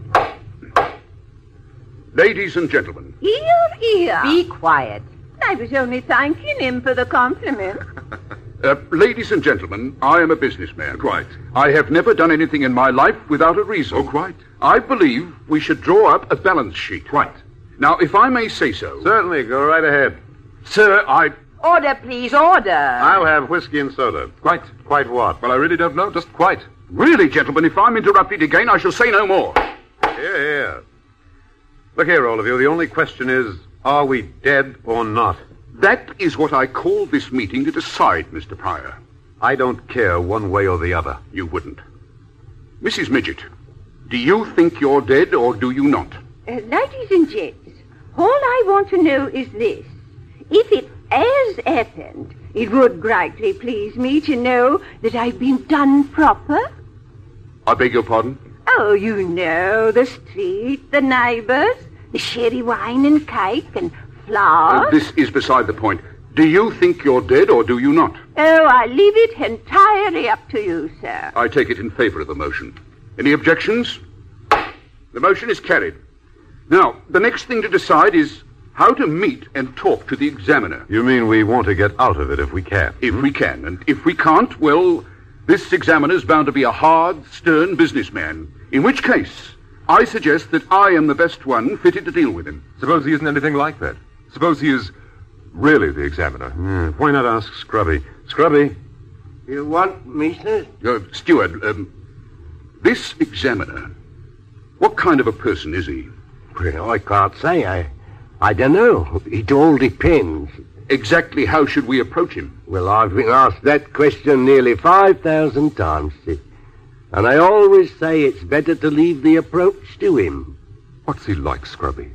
Ladies and gentlemen. Here. Be quiet. I was only thanking him for the compliment. Ladies and gentlemen, I am a businessman. Quite. I have never done anything in my life without a reason. Oh, quite. I believe we should draw up a balance sheet. Quite. Now, if I may say so... Certainly, go right ahead. Sir, Order, please, order. I'll have whiskey and soda. Quite. Quite what? Well, I really don't know, just quite. Really, gentlemen, if I'm interrupted again, I shall say no more. Here. Look here, all of you. The only question is, are we dead or not? That is what I call this meeting to decide, Mr. Prior. I don't care one way or the other. You wouldn't. Mrs. Midget, do you think you're dead or do you not? Ladies and gents, all I want to know is this. If it has happened, it would greatly please me to know that I've been done proper. I beg your pardon? Oh, you know, the street, the neighbours, the sherry wine and cake and flowers. This is beside the point. Do you think you're dead or do you not? Oh, I leave it entirely up to you, sir. I take it in favor of the motion. Any objections? The motion is carried. Now, the next thing to decide is how to meet and talk to the examiner. You mean we want to get out of it if we can? If we can. And if we can't, well, this examiner's bound to be a hard, stern businessman. In which case, I suggest that I am the best one fitted to deal with him. Suppose he isn't anything like that. Suppose he is really the examiner. Why not ask Scrubby? Scrubby? You want me, sir? Steward, this examiner, what kind of a person is he? Well, I can't say. I don't know. It all depends. Exactly how should we approach him? Well, I've been asked that question nearly 5,000 times, sir. And I always say it's better to leave the approach to him. What's he like, Scrubby?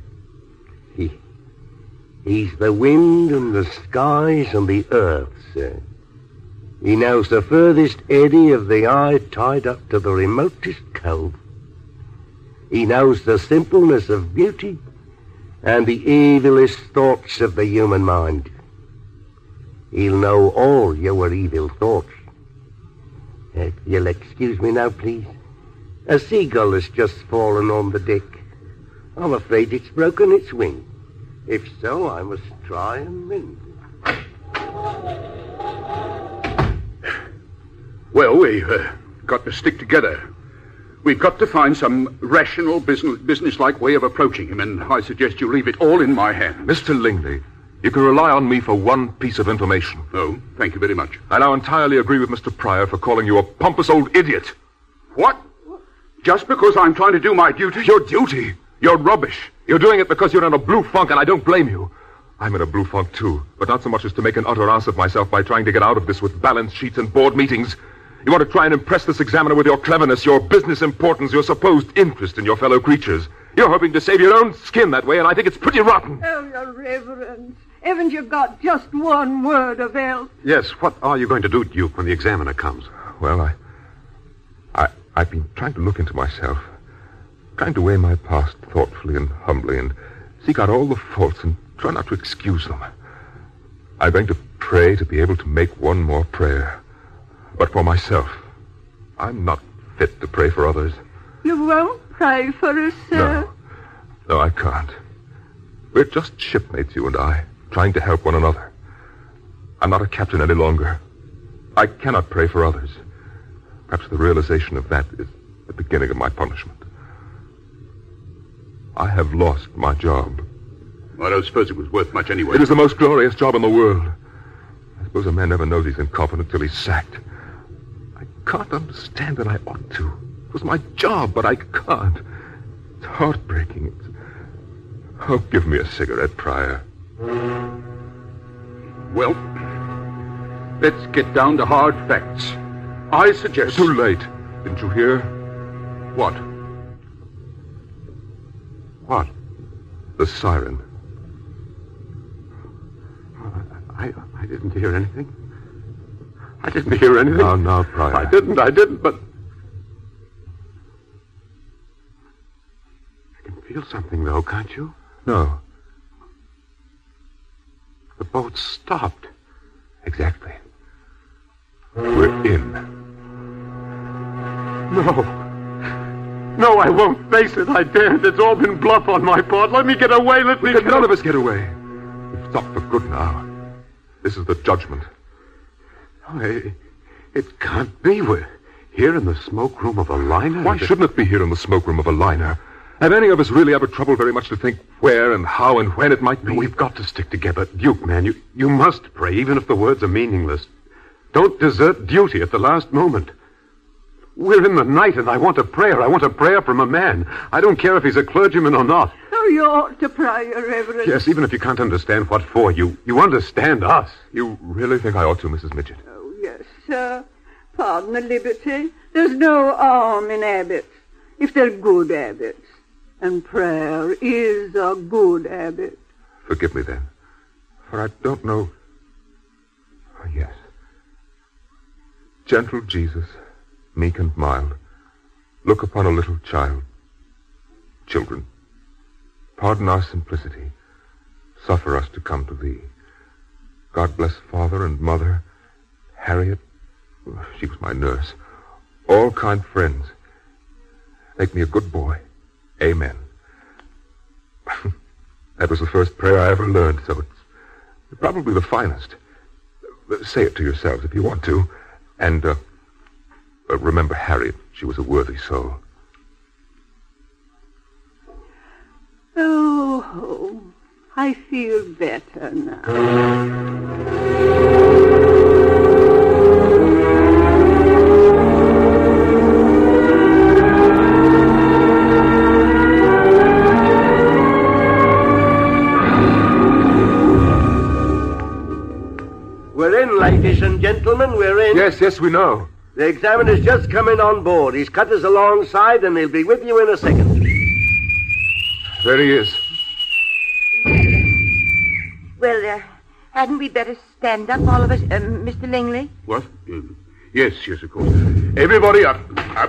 He's the wind and the skies and the earth, sir. He knows the furthest eddy of the eye tied up to the remotest cove. He knows the simpleness of beauty and the evilest thoughts of the human mind. He'll know all your evil thoughts. If you'll excuse me now, please. A seagull has just fallen on the deck. I'm afraid it's broken its wing. If so, I must try and mend it. Well, we've got to stick together. We've got to find some rational, business-like way of approaching him, and I suggest you leave it all in my hands. Mr. Lingley, you can rely on me for one piece of information. Oh, thank you very much. I now entirely agree with Mr. Pryor for calling you a pompous old idiot. What? Just because I'm trying to do my duty? Your duty? You're rubbish. You're doing it because you're in a blue funk, and I don't blame you. I'm in a blue funk, too, but not so much as to make an utter ass of myself by trying to get out of this with balance sheets and board meetings. You want to try and impress this examiner with your cleverness, your business importance, your supposed interest in your fellow creatures. You're hoping to save your own skin that way, and I think it's pretty rotten. Oh, your reverence. Haven't you got just one word of help? Yes, what are you going to do, Duke, when the examiner comes? Well, I've been trying to look into myself, trying to weigh my past thoughtfully and humbly and seek out all the faults and try not to excuse them. I'm going to pray to be able to make one more prayer. But for myself, I'm not fit to pray for others. You won't pray for us, sir? No, I can't. We're just shipmates, you and I, trying to help one another. I'm not a captain any longer. I cannot pray for others. Perhaps the realization of that is the beginning of my punishment. I have lost my job. I don't suppose it was worth much anyway. It is the most glorious job in the world. I suppose a man never knows he's incompetent till he's sacked. I can't understand that I ought to. It was my job, but I can't. It's heartbreaking. Oh, give me a cigarette, Pryor. Well, let's get down to hard facts. I suggest... Too late. Didn't you hear? What? What? The siren. I didn't hear anything. I didn't hear anything. No, Pryor. I didn't, but... I can feel something, though, can't you? No. The boat stopped. Exactly. We're in. No, I won't face it. I daren't. It's all been bluff on my part. Let me get away. None of us get away. We've stopped for good now. This is the judgment. It can't be. We're here in the smoke room of a liner. Why shouldn't it be here in the smoke room of a liner? Have any of us really ever troubled very much to think where and how and when it might be? We've got to stick together. Duke, man, you must pray, even if the words are meaningless. Don't desert duty at the last moment. We're in the night, and I want a prayer. I want a prayer from a man. I don't care if he's a clergyman or not. Oh, you ought to pray, Your Reverence. Yes, even if you can't understand what for, you understand us. You really think I ought to, Mrs. Midget? Oh, yes, sir. Pardon the liberty. There's no harm in habits, if they're good habits. And prayer is a good habit. Forgive me, then, for I don't know... Oh, yes. Gentle Jesus, meek and mild, look upon a little child. Children, pardon our simplicity. Suffer us to come to thee. God bless father and mother, Harriet, she was my nurse, all kind friends. Make me a good boy. Amen. That was the first prayer I ever learned, so it's probably the finest. Say it to yourselves if you want to. And remember Harriet. She was a worthy soul. Oh, I feel better now. We're in, ladies and gentlemen, we're in. Yes, we know. The examiner's just come in on board. He's cut us alongside, and he'll be with you in a second. There he is. Well, hadn't we better stand up, all of us, Mr. Lingley? What? Yes, of course. Everybody up.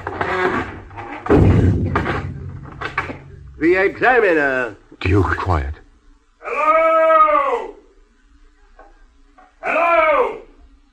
The examiner. Duke, quiet. Hello! Hello!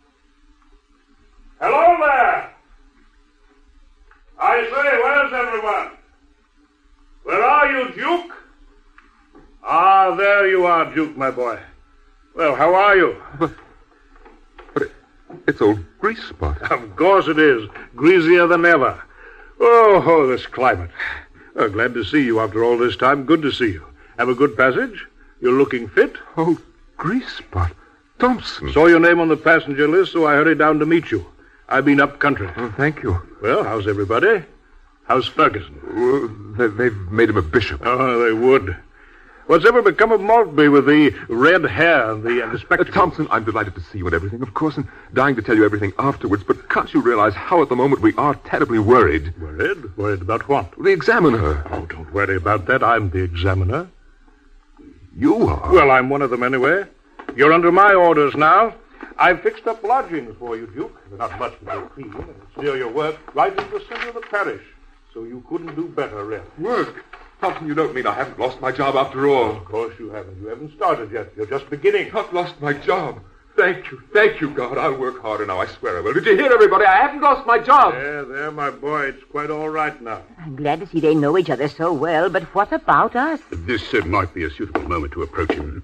Hello there! I say, where's everyone? Where are you, Duke? Ah, there you are, Duke, my boy. Well, how are you? But it's old Grease Spot. Of course it is. Greasier than ever. Oh, this climate. Oh, glad to see you after all this time. Good to see you. Have a good passage? You're looking fit? Oh, Grease Spot. Thompson. Saw your name on the passenger list, so I hurried down to meet you. I've been up country. Oh, thank you. Well, how's everybody? How's Ferguson? They've made him a bishop. Oh, they would. What's ever become of Maltby with the red hair and the spectacles? Thompson, I'm delighted to see you and everything, of course, and dying to tell you everything afterwards, but can't you realize how at the moment we are terribly worried? Worried? Worried about what? The examiner. Oh, don't worry about that. I'm the examiner. You are? Well, I'm one of them anyway. You're under my orders now. I've fixed up lodgings for you, Duke. They're not much, but they're clean. It's near your work, right in the center of the parish. So you couldn't do better, really. Work? Thompson, you don't mean I haven't lost my job after all. Of course you haven't. You haven't started yet. You're just beginning. Not lost my job. Thank you, God. I'll work harder now, I swear I will. Did you hear, everybody? I haven't lost my job. There, my boy. It's quite all right now. I'm glad to see they know each other so well, but what about us? This might be a suitable moment to approach him.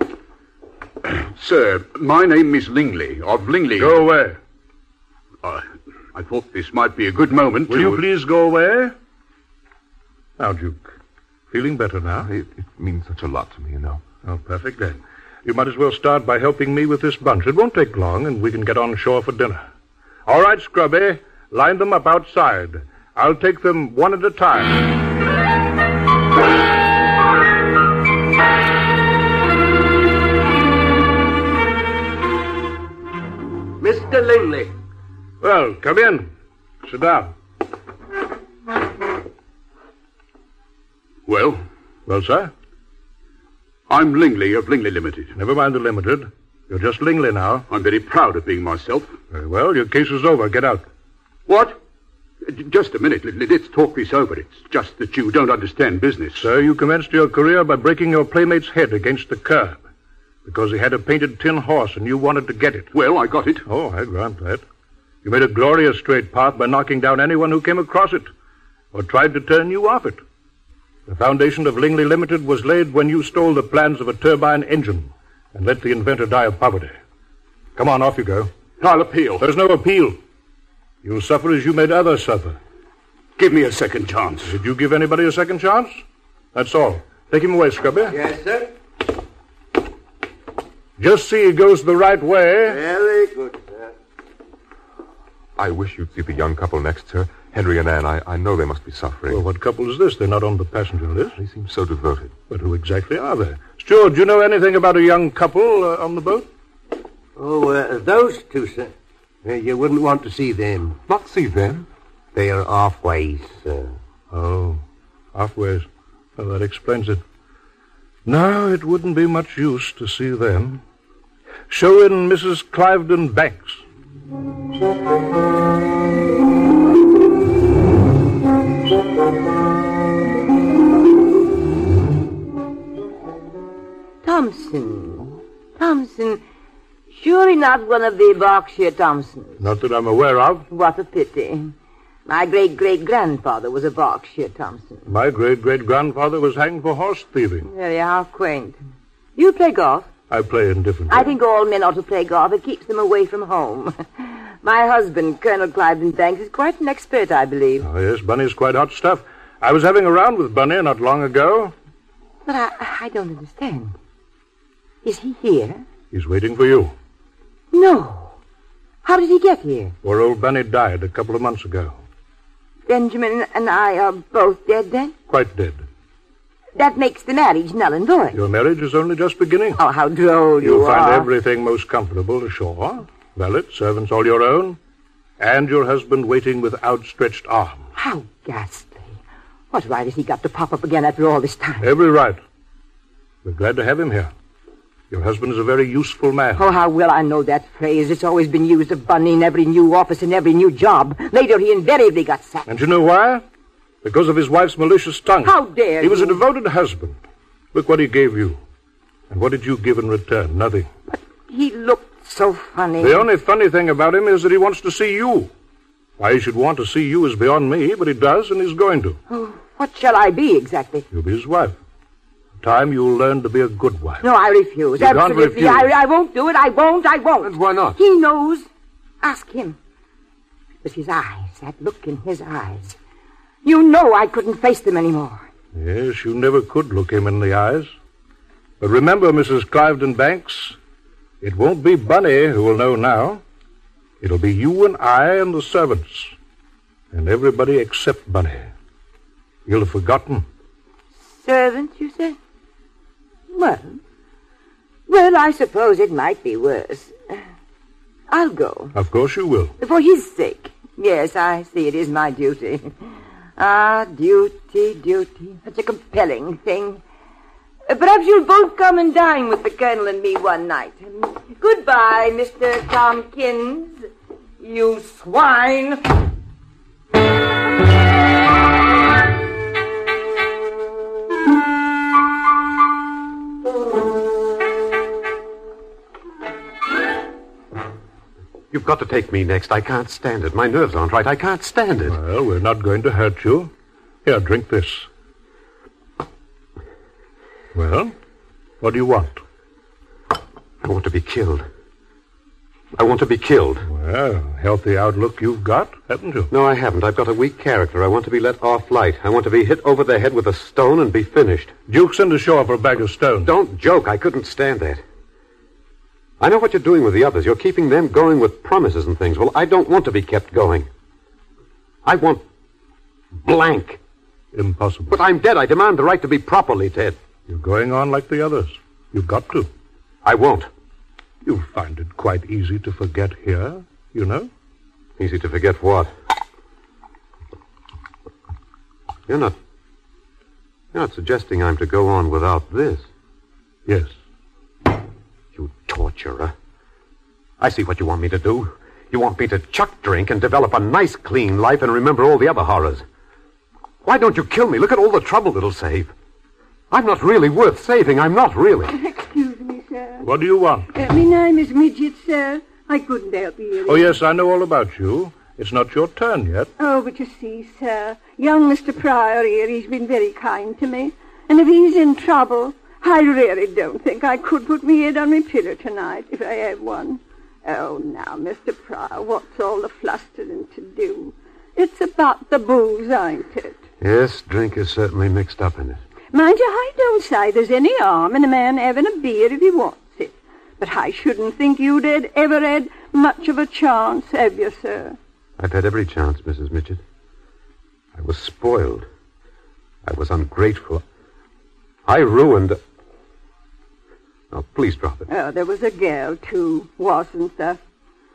Sir, my name is Lingley, of Lingley. Go away. I thought this might be a good moment Will you please go away? Now, Duke, feeling better now? It means such a lot to me, you know. Oh, perfectly. You might as well start by helping me with this bunch. It won't take long, and we can get on shore for dinner. All right, Scrubby, line them up outside. I'll take them one at a time. Mr. Lingley. Well, come in. Sit down. Well? Well, sir? I'm Lingley of Lingley Limited. Never mind the Limited. You're just Lingley now. I'm very proud of being myself. Very well. Your case is over. Get out. What? Just a minute. Let's talk this over. It's just that you don't understand business. Sir, you commenced your career by breaking your playmate's head against the curb. Because he had a painted tin horse and you wanted to get it. Well, I got it. Oh, I grant that. You made a glorious straight path by knocking down anyone who came across it or tried to turn you off it. The foundation of Lingley Limited was laid when you stole the plans of a turbine engine and let the inventor die of poverty. Come on, off you go. I'll appeal. There's no appeal. You'll suffer as you made others suffer. Give me a second chance. Did you give anybody a second chance? That's all. Take him away, Scrubby. Yes, sir. Just see he goes the right way. Very good, sir. I wish you'd see the young couple next, sir. Henry and Anne, I know they must be suffering. Well, what couple is this? They're not on the passenger list. They seem so devoted. But who exactly are they? Steward, do you know anything about a young couple on the boat? Oh, those two, sir. You wouldn't want to see them. Not see them? They are halfways, sir. Oh, halfways. Well, that explains it. No, it wouldn't be much use to see them. Show in Mrs. Cliveden Banks. Thompson. Surely not one of the Berkshire Thompsons. Not that I'm aware of. What a pity. My great-great-grandfather was a Berkshire Thompson. My great-great-grandfather was hanged for horse thieving. Very how quaint. You play golf? I play indifferently. I think all men ought to play golf. It keeps them away from home. My husband, Colonel Cliveden Banks, is quite an expert, I believe. Oh, yes, Bunny's quite hot stuff. I was having a round with Bunny not long ago. But I don't understand. Is he here? He's waiting for you. No. How did he get here? Poor old Bunny died a couple of months ago. Benjamin and I are both dead then? Quite dead. That makes the marriage null and void. Your marriage is only just beginning. Oh, how droll you are. You'll find everything most comfortable ashore. Valet, servants all your own, and your husband waiting with outstretched arms. How ghastly. What right has he got to pop up again after all this time? Every right. We're glad to have him here. Your husband is a very useful man. Oh, how well I know that phrase. It's always been used of Bunny in every new office and every new job. Later, he invariably got sacked. And you know why? Because of his wife's malicious tongue. How dare He was a devoted husband. Look what he gave you. And what did you give in return? Nothing. But he looked so funny. The only funny thing about him is that he wants to see you. Why he should want to see you is beyond me, but he does, and he's going to. Oh, what shall I be exactly? You'll be his wife. In time, you'll learn to be a good wife. No, I refuse. You Absolutely. can't refuse. I won't do it. I won't. And why not? He knows. Ask him. It was his eyes, that look in his eyes. You know I couldn't face them anymore. Yes, you never could look him in the eyes. But remember, Mrs. Cliveden Banks, it won't be Bunny who will know now. It'll be you and I and the servants. And everybody except Bunny. You'll have forgotten. Servants, you said? Well, I suppose it might be worse. I'll go. Of course you will. For his sake. Yes, I see it is my duty. Ah, duty. Such a compelling thing. Perhaps you'll both come and dine with the Colonel and me one night. Goodbye, Mr. Tompkins. You swine. You've got to take me next. I can't stand it. My nerves aren't right. I can't stand it. Well, we're not going to hurt you. Here, drink this. Well, what do you want? I want to be killed. I want to be killed. Well, healthy outlook you've got, haven't you? No, I haven't. I've got a weak character. I want to be let off light. I want to be hit over the head with a stone and be finished. Duke, send ashore for a bag of stones. Don't joke. I couldn't stand that. I know what you're doing with the others. You're keeping them going with promises and things. Well, I don't want to be kept going. I want blank. Impossible. But I'm dead. I demand the right to be properly dead. You're going on like the others. You've got to. I won't. You'll find it quite easy to forget here, you know. Easy to forget what? You're not suggesting I'm to go on without this? Yes. You torturer. I see what you want me to do. You want me to chuck drink and develop a nice, clean life and remember all the other horrors. Why don't you kill me? Look at all the trouble it'll save. I'm not really worth saving. I'm not really. Excuse me, sir. What do you want? My name is Midget, sir. I couldn't help hearing. Oh, yes, I know all about you. It's not your turn yet. Oh, but you see, sir, young Mr. Pryor here, he's been very kind to me. And if he's in trouble, I really don't think I could put me head on my pillow tonight if I had one. Oh, now, Mr. Pryor, what's all the flustering to do? It's about the booze, ain't it? Yes, drink is certainly mixed up in it. Mind you, I don't say there's any harm in a man having a beer if he wants it. But I shouldn't think you'd ever had much of a chance, have you, sir? I've had every chance, Mrs. Midget. I was spoiled. I was ungrateful. I ruined... Oh, please drop it. Oh, there was a girl, too, wasn't there?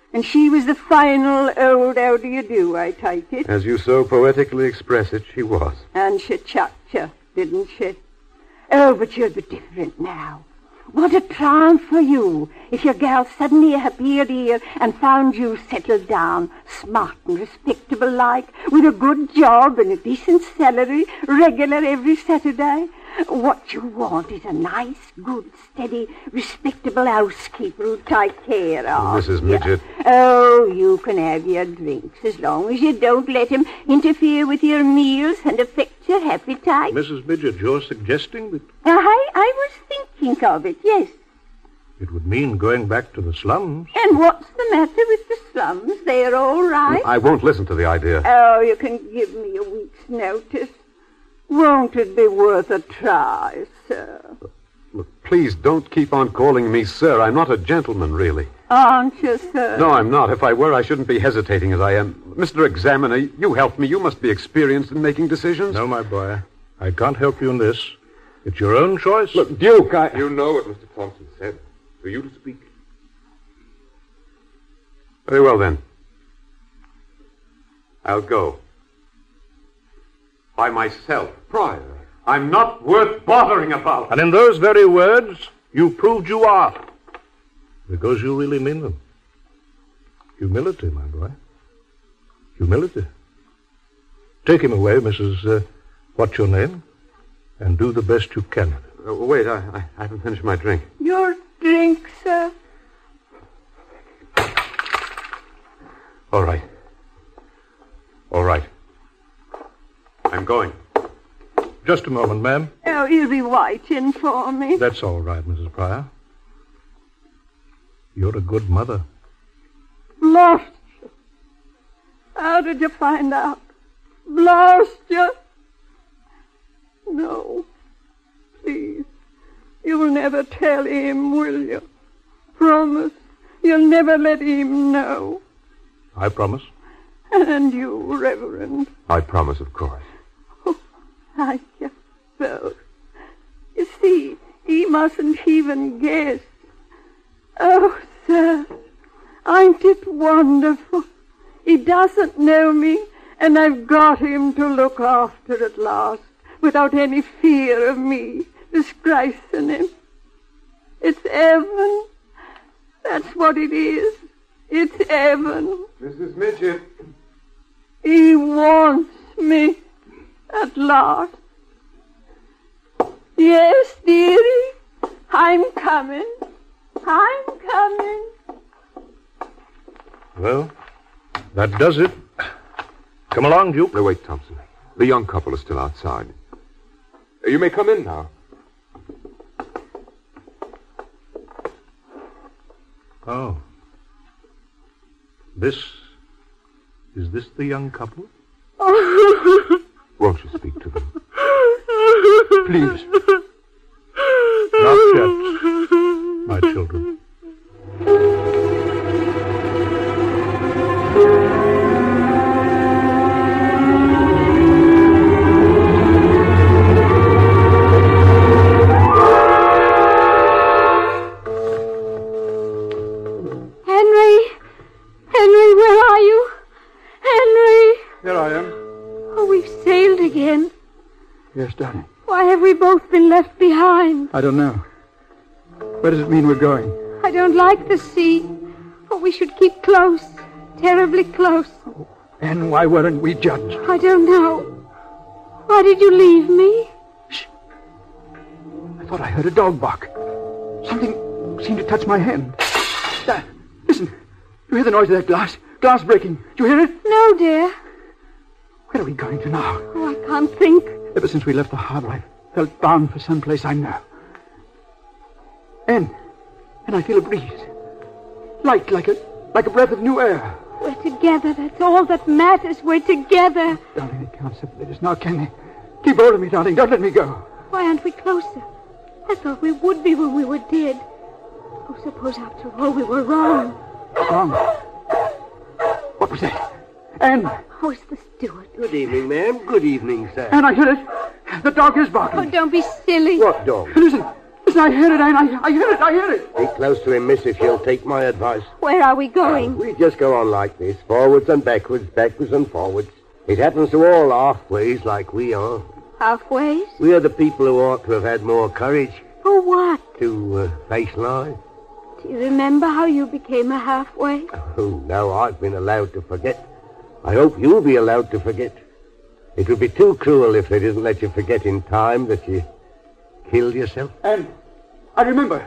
And she was the final old how do you do, I take it. As you so poetically express it, she was. And she chucked you, didn't she? Oh, but you'll be different now. What a triumph for you if your gal suddenly appeared here and found you settled down, smart and respectable like, with a good job and a decent salary, regular every Saturday. What you want is a nice, good, steady, respectable housekeeper who'll take care of Mrs. Midget. Oh, you can have your drinks as long as you don't let him interfere with your meals and affect your appetite. Mrs. Midget, you're suggesting that I was thinking of it, yes. it would mean going back to the slums. And what's the matter with the slums? They're all right. I won't listen to the idea. Oh, you can give me a week's notice. Won't it be worth a try, sir? Look, please don't keep on calling me sir. I'm not a gentleman, really. Aren't you, sir? No, I'm not. If I were, I shouldn't be hesitating as I am. Mr. Examiner, you helped me. You must be experienced in making decisions. No, my boy. I can't help you in this. It's your own choice. Look, Duke, You know what Mr. Thompson said. For you to speak. Very well, then. I'll go. By myself. Pryor. I'm not worth bothering about. And in those very words, you proved you are. Because you really mean them. Humility, my boy. Humility. Take him away, Mrs. What's your name? And do the best you can. Wait, I haven't finished my drink. Your drink, sir? All right. All right. I'm going. Just a moment, ma'am. Oh, you'll be waiting for me. That's all right, Mrs. Pryor. You're a good mother. Blast you. How did you find out? Blast you. No. Please. You'll never tell him, will you? Promise. You'll never let him know. I promise. And you, Reverend. I promise, of course. Thank you both. You see, he mustn't even guess. Oh, sir, ain't it wonderful? He doesn't know me, and I've got him to look after at last, without any fear of me disgracing him. It's heaven. That's what it is. It's heaven. Mrs. Midget. He wants me. At last. Yes, dearie. I'm coming. I'm coming. Well, that does it. Come along, Duke. No, wait, Thompson. The young couple is still outside. You may come in now. Oh. Is this the young couple? Won't you speak to them? Please. Not yet, my children. Henry, where are you? Henry! Here I am. Oh, we've sailed again. Yes, darling. Why have we both been left behind? I don't know. Where does it mean we're going? I don't like the sea. Oh, we should keep close. Terribly close. And why weren't we judged? I don't know. Why did you leave me? Shh. I thought I heard a dog bark. Something seemed to touch my hand. Listen. You hear the noise of that glass? Glass breaking. Do you hear it? No, dear. Where are we going to now? Oh, I can't think. Ever since we left the harbor, I felt bound for some place I know. And I feel a breeze. Light, like a breath of new air. We're together. That's all that matters. We're together. Darling, they can't separate us now, can they? Keep hold of me, darling. Don't let me go. Why aren't we closer? I thought we would be when we were dead. Oh, suppose after all we were wrong. Wrong? What was that? Anne! Oh, it's the steward. Good evening, ma'am. Good evening, sir. Anne, I heard it. The dog is barking. Oh, don't be silly. What dog? Listen. Listen, I heard it, I heard it. Stay close to him, miss, if you'll take my advice. Where are we going? We just go on like this, forwards and backwards, backwards and forwards. It happens to all halfways like we are. Halfways? We are the people who ought to have had more courage. For what? To face life. Do you remember how you became a halfway? Oh, now I've been allowed to forget. I hope you'll be allowed to forget. It would be too cruel if they didn't let you forget in time that you killed yourself. And I remember.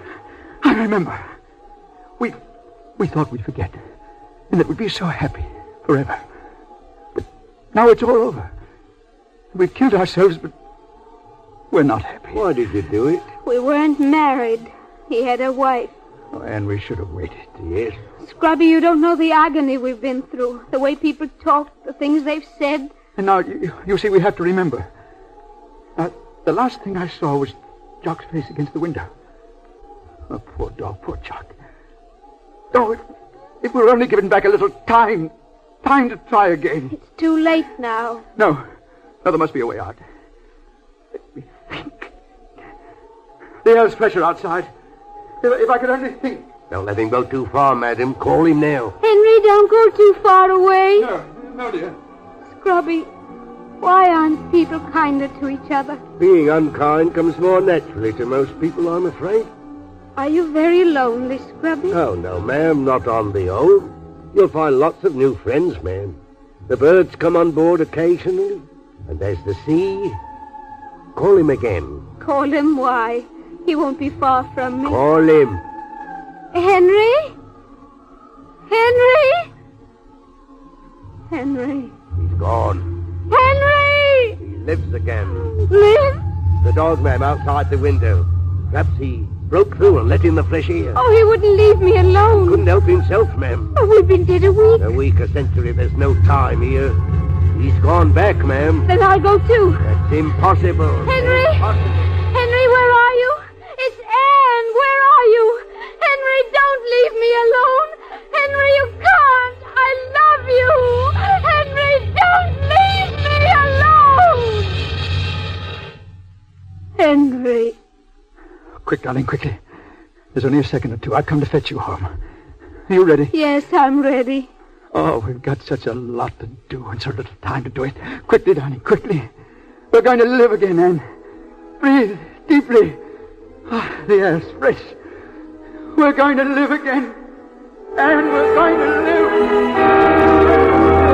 We thought we'd forget. And that we'd be so happy forever. But now it's all over. We've killed ourselves, but we're not happy. Why did you do it? We weren't married. He had a wife. Oh, and we should have waited. Yes. Scrubby, you don't know the agony we've been through. The way people talk, the things they've said. And now, you see, we have to remember. The last thing I saw was Jock's face against the window. Oh, poor dog, poor Jock. Oh, if we were only given back a little time to try again. It's too late now. No, there must be a way out. Let me think. The air's fresher outside. If I could only think. Don't let him go too far, madam. Call him now. Henry, don't go too far away. No, dear. Scrubby, why aren't people kinder to each other? Being unkind comes more naturally to most people, I'm afraid. Are you very lonely, Scrubby? Oh, no, ma'am, not on the whole. You'll find lots of new friends, ma'am. The birds come on board occasionally, and there's the sea. Call him again. Call him why? He won't be far from me. Call him. Henry? Henry? Henry. He's gone. Henry! He lives again. Live? The dog, ma'am, outside the window. Perhaps he broke through and let in the fresh air. Oh, he wouldn't leave me alone. Couldn't help himself, ma'am. Oh, we've been dead a week. A week, a century, there's no time here. He's gone back, ma'am. Then I'll go too. That's impossible. Henry! Impossible. Henry, where are you? It's Anne. Where are you? Henry, don't leave me alone. Henry, you can't. I love you. Henry, don't leave me alone. Henry. Quick, darling, quickly. There's only a second or two. I've come to fetch you home. Are you ready? Yes, I'm ready. Oh, we've got such a lot to do and so little time to do it. Quickly, darling, quickly. We're going to live again, Anne. Breathe deeply. Oh, the air's fresh. We're going to live again. And we're going to live.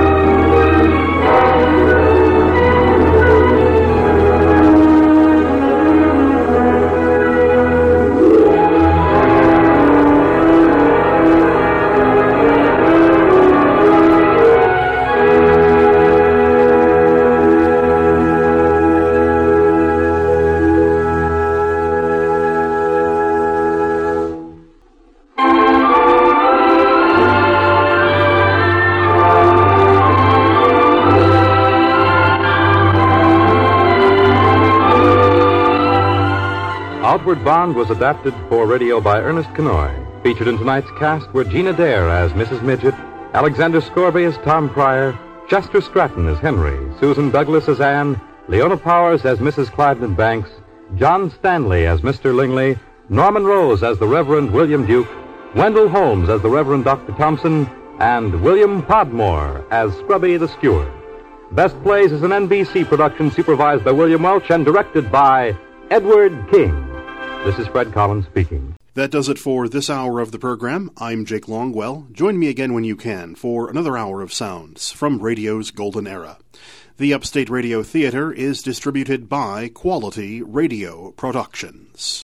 Outward Bound was adapted for radio by Ernest Kenoy. Featured in tonight's cast were Gina Dare as Mrs. Midget, Alexander Scorby as Tom Pryor, Chester Stratton as Henry, Susan Douglas as Anne, Leona Powers as Mrs. Cliveden Banks, John Stanley as Mr. Lingley, Norman Rose as the Reverend William Duke, Wendell Holmes as the Reverend Dr. Thompson, and William Podmore as Scrubby the Steward. Best Plays is an NBC production supervised by William Welch and directed by Edward King. This is Fred Collins speaking. That does it for this hour of the program. I'm Jake Longwell. Join me again when you can for another hour of sounds from radio's golden era. The Upstate Radio Theater is distributed by Quality Radio Productions.